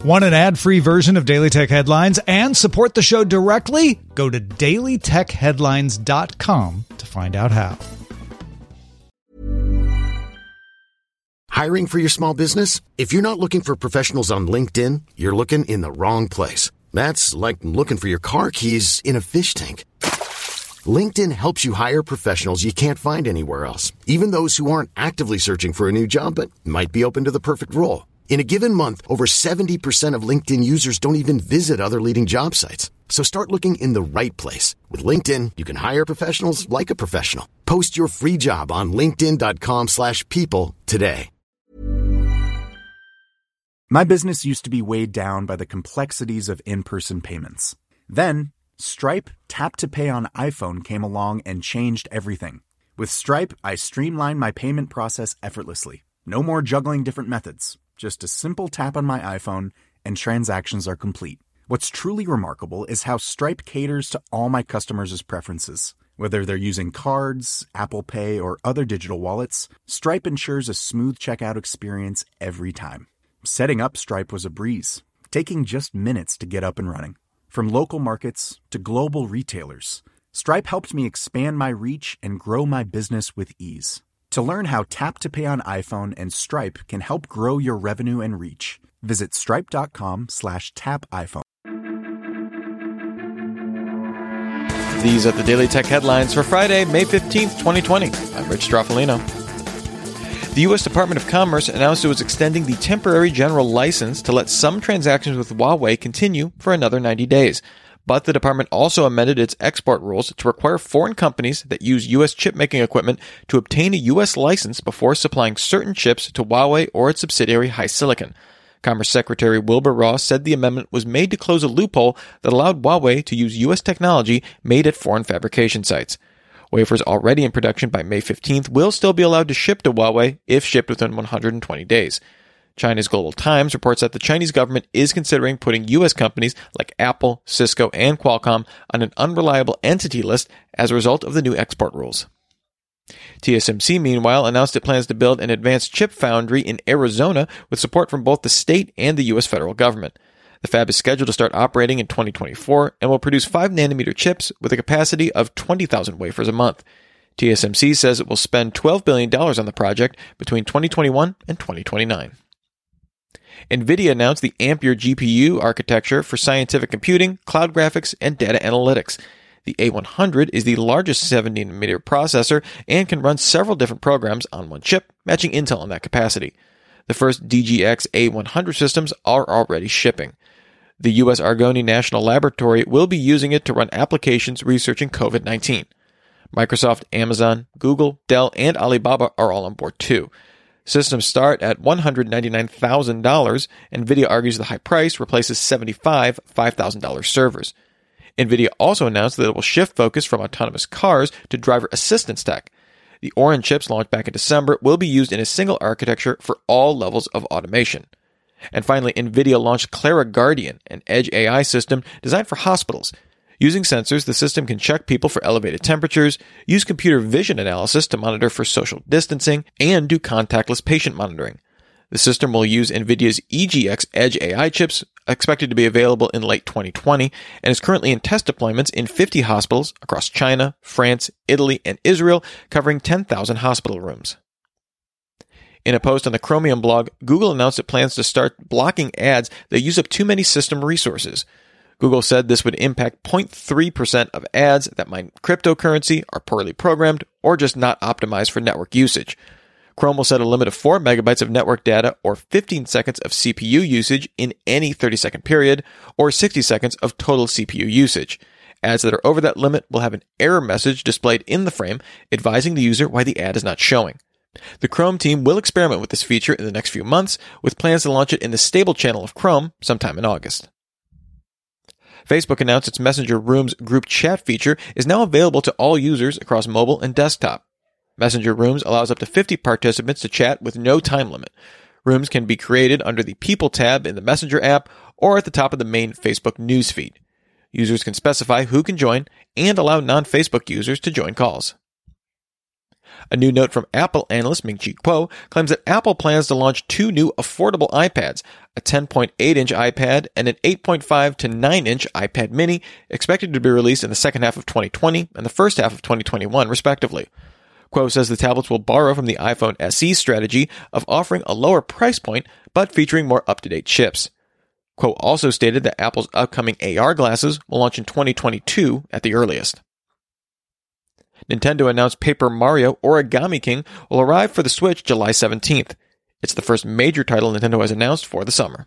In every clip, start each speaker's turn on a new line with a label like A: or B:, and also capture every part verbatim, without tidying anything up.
A: Want an ad-free version of Daily Tech Headlines and support the show directly? Go to daily tech headlines dot com to find out how.
B: Hiring for your small business? If you're not looking for professionals on LinkedIn, you're looking in the wrong place. That's like looking for your car keys in a fish tank. LinkedIn helps you hire professionals you can't find anywhere else, even those who aren't actively searching for a new job but might be open to the perfect role. In a given month, over seventy percent of LinkedIn users don't even visit other leading job sites. So start looking in the right place. With LinkedIn, you can hire professionals like a professional. Post your free job on linkedin dot com slash people today.
C: My business used to be weighed down by the complexities of in-person payments. Then, Stripe Tap to Pay on iPhone came along and changed everything. With Stripe, I streamlined my payment process effortlessly. No more juggling different methods. Just a simple tap on my iPhone and transactions are complete. What's truly remarkable is how Stripe caters to all my customers' preferences. Whether they're using cards, Apple Pay, or other digital wallets, Stripe ensures a smooth checkout experience every time. Setting up Stripe was a breeze, taking just minutes to get up and running. From local markets to global retailers, Stripe helped me expand my reach and grow my business with ease. To learn how Tap to Pay on iPhone and Stripe can help grow your revenue and reach, visit stripe.com slash tap iPhone.
D: These are the Daily Tech Headlines for Friday, May fifteenth, twenty twenty. I'm Rich Stroffolino. The U S Department of Commerce announced it was extending the temporary general license to let some transactions with Huawei continue for another ninety days. But the department also amended its export rules to require foreign companies that use U S chip-making equipment to obtain a U S license before supplying certain chips to Huawei or its subsidiary HiSilicon. Commerce Secretary Wilbur Ross said the amendment was made to close a loophole that allowed Huawei to use U S technology made at foreign fabrication sites. Wafers already in production by May fifteenth will still be allowed to ship to Huawei if shipped within one hundred twenty days. China's Global Times reports that the Chinese government is considering putting U S companies like Apple, Cisco, and Qualcomm on an unreliable entity list as a result of the new export rules. T S M C, meanwhile, announced it plans to build an advanced chip foundry in Arizona with support from both the state and the U S federal government. The fab is scheduled to start operating in twenty twenty-four and will produce five nanometer chips with a capacity of twenty thousand wafers a month. T S M C says it will spend twelve billion dollars on the project between twenty twenty-one and twenty twenty-nine. NVIDIA announced the Ampere G P U architecture for scientific computing, cloud graphics, and data analytics. The A one hundred is the largest seven nanometer processor and can run several different programs on one chip, matching Intel in that capacity. The first D G X A one hundred systems are already shipping. The U S Argonne National Laboratory will be using it to run applications researching covid nineteen. Microsoft, Amazon, Google, Dell, and Alibaba are all on board too. Systems start at one hundred ninety-nine thousand dollars. NVIDIA argues the high price replaces seventy-five five thousand dollars servers. NVIDIA also announced that it will shift focus from autonomous cars to driver assistance tech. The Orin chips launched back in December will be used in a single architecture for all levels of automation. And finally, NVIDIA launched Clara Guardian, an edge A I system designed for hospitals. Using sensors, the system can check people for elevated temperatures, use computer vision analysis to monitor for social distancing, and do contactless patient monitoring. The system will use NVIDIA's E G X Edge A I chips, expected to be available in late twenty twenty, and is currently in test deployments in fifty hospitals across China, France, Italy, and Israel, covering ten thousand hospital rooms. In a post on the Chromium blog, Google announced it plans to start blocking ads that use up too many system resources. Google said this would impact zero point three percent of ads that mine cryptocurrency, are poorly programmed, or just not optimized for network usage. Chrome will set a limit of four megabytes of network data or fifteen seconds of C P U usage in any thirty second period, or sixty seconds of total C P U usage. Ads that are over that limit will have an error message displayed in the frame advising the user why the ad is not showing. The Chrome team will experiment with this feature in the next few months, with plans to launch it in the stable channel of Chrome sometime in August. Facebook announced its Messenger Rooms group chat feature is now available to all users across mobile and desktop. Messenger Rooms allows up to fifty participants to chat with no time limit. Rooms can be created under the People tab in the Messenger app or at the top of the main Facebook newsfeed. Users can specify who can join and allow non-Facebook users to join calls. A new note from Apple analyst Ming-Chi Kuo claims that Apple plans to launch two new affordable iPads, a ten point eight inch iPad and an eight point five to nine inch iPad mini, expected to be released in the second half of twenty twenty and the first half of twenty twenty-one, respectively. Kuo says the tablets will borrow from the iPhone S E strategy of offering a lower price point, but featuring more up-to-date chips. Kuo also stated that Apple's upcoming A R glasses will launch in twenty twenty-two at the earliest. Nintendo announced Paper Mario Origami King will arrive for the Switch July seventeenth. It's the first major title Nintendo has announced for the summer.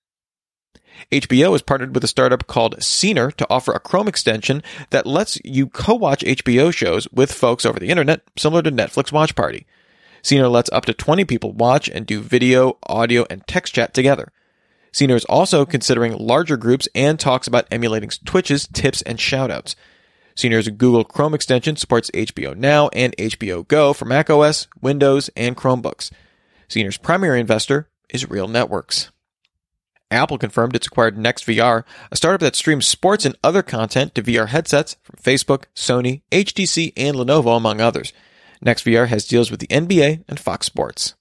D: H B O has partnered with a startup called Scener to offer a Chrome extension that lets you co-watch H B O shows with folks over the internet, similar to Netflix Watch Party. Scener lets up to twenty people watch and do video, audio, and text chat together. Scener is also considering larger groups and talks about emulating Twitch's tips and shoutouts. Scener's Google Chrome extension supports H B O Now and H B O Go for macOS, Windows, and Chromebooks. Scener's primary investor is Real Networks. Apple confirmed it's acquired NextVR, a startup that streams sports and other content to V R headsets from Facebook, Sony, H T C, and Lenovo, among others. NextVR has deals with the N B A and Fox Sports.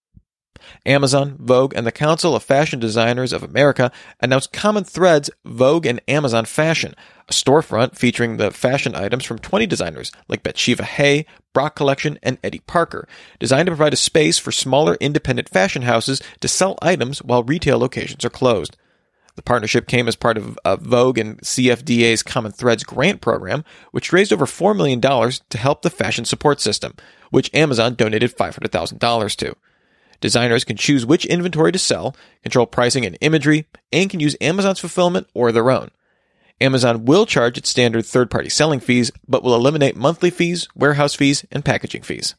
D: Amazon, Vogue, and the Council of Fashion Designers of America announced Common Threads Vogue and Amazon Fashion, a storefront featuring the fashion items from twenty designers like Bathsheba Hay, Brock Collection, and Eddie Parker, designed to provide a space for smaller independent fashion houses to sell items while retail locations are closed. The partnership came as part of uh, Vogue and C F D A's Common Threads grant program, which raised over four million dollars to help the fashion support system, which Amazon donated five hundred thousand dollars to. Designers can choose which inventory to sell, control pricing and imagery, and can use Amazon's fulfillment or their own. Amazon will charge its standard third-party selling fees, but will eliminate monthly fees, warehouse fees, and packaging fees.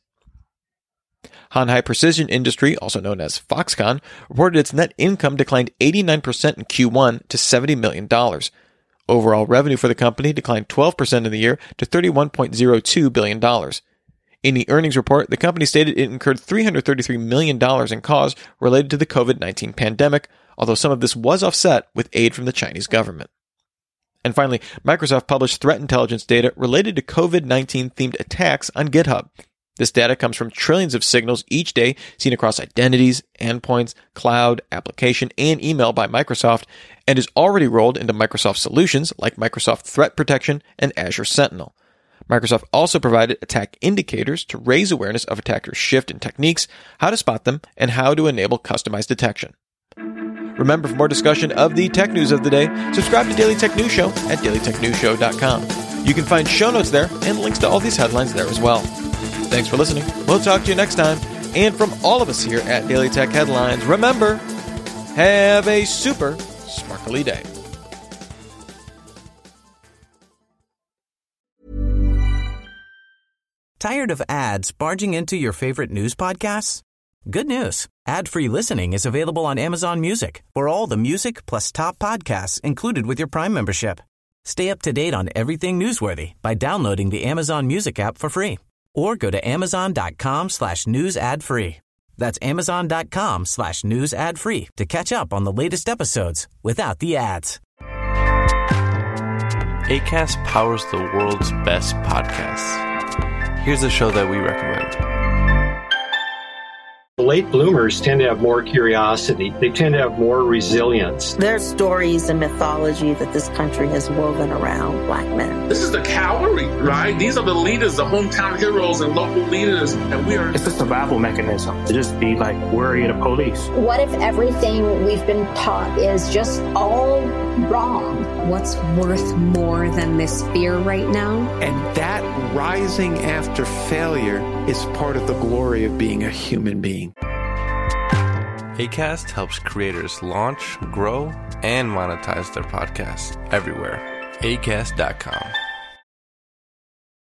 D: Hanhai Precision Industry, also known as Foxconn, reported its net income declined eighty-nine percent in Q one to seventy million dollars. Overall revenue for the company declined twelve percent in the year to thirty-one point zero two billion dollars. In the earnings report, the company stated it incurred three hundred thirty-three million dollars in costs related to the covid nineteen pandemic, although some of this was offset with aid from the Chinese government. And finally, Microsoft published threat intelligence data related to covid nineteen themed attacks on GitHub. This data comes from trillions of signals each day seen across identities, endpoints, cloud, application, and email by Microsoft, and is already rolled into Microsoft solutions like Microsoft Threat Protection and Azure Sentinel. Microsoft also provided attack indicators to raise awareness of attackers' shift in techniques, how to spot them, and how to enable customized detection. Remember, for more discussion of the tech news of the day, subscribe to Daily Tech News Show at daily tech news show dot com. You can find show notes there and links to all these headlines there as well. Thanks for listening. We'll talk to you next time. And from all of us here at Daily Tech Headlines, remember, have a super sparkly day.
E: Tired of ads barging into your favorite news podcasts? Good news. Ad-free listening is available on Amazon Music for all the music plus top podcasts included with your Prime membership. Stay up to date on everything newsworthy by downloading the Amazon Music app for free or go to amazon.com slash news ad free. That's amazon.com slash news ad free to catch up on the latest episodes without the ads.
F: Acast powers the world's best podcasts. Here's a show that we recommend.
G: Late bloomers tend to have more curiosity. They tend to have more resilience.
H: There's stories and mythology that this country has woven around Black men.
I: This is the cavalry, right? These are the leaders, the hometown heroes and local leaders. And we are...
J: It's a survival mechanism to just be like worried of police.
K: What if everything we've been taught is just all wrong?
L: What's worth more than this fear right now?
M: And that rising after failure is part of the glory of being a human being.
F: Acast helps creators launch, grow, and monetize their podcasts everywhere. acast dot com.